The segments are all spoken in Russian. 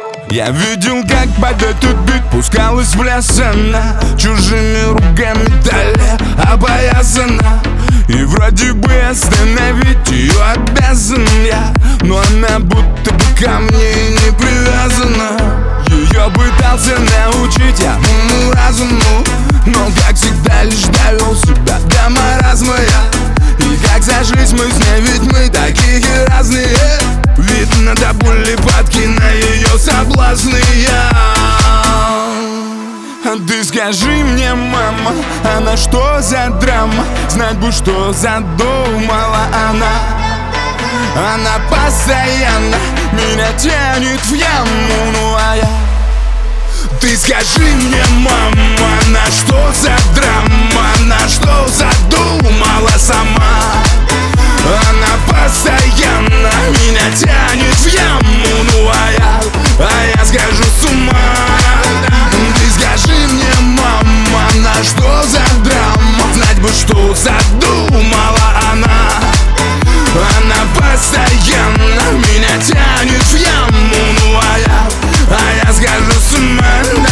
Я видел, как под этот бит пускалась в лес она, чужими руками далее обоязана. И вроде бы остановить ее обязан я, но она будто бы ко мне не привязана. Ее пытался научить я уму-разуму, но как всегда лишь довел себя до маразма я. И как сошлись мы с ней, ведь мы такие разные. Видно до боли падки на ее соблазны я. А ты скажи мне, мама, она что за драма? Знать бы, что задумала она. Она постоянно меня тянет в яму, ну а я. Ты скажи мне, мама, она что за драма? Она что задумала сама? Она постоянно меня тянет в яму, ну а я схожу с ума. Ты скажи мне, мама, она что за драма? Знать бы, что задумала она. Она постоянно меня тянет в яму, ну а я схожу с ума.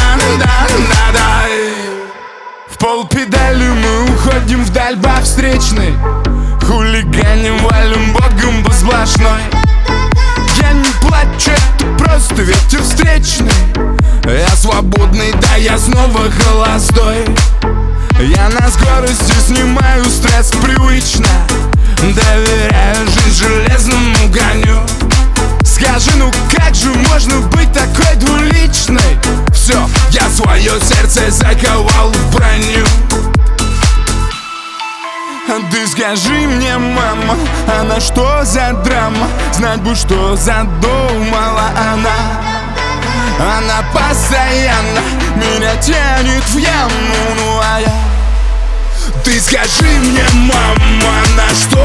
В полпедали мы уходим вдаль по встречной, хулиганим, валим богом по сплошной. Я не плачу, это просто ветер встречный. Я свободный, да я снова холостой. Я на скорости снимаю стресс привычно, доверяю жизнь железному коню. Скажи, ну как же можно быть такой двуличной? Все, я свое сердце заковал в броню. А ты скажи мне, мама, она что за драма? Знать бы, что задумала она. Она постоянно меня тянет в яму, ну а я. Ты скажи мне, мама, она что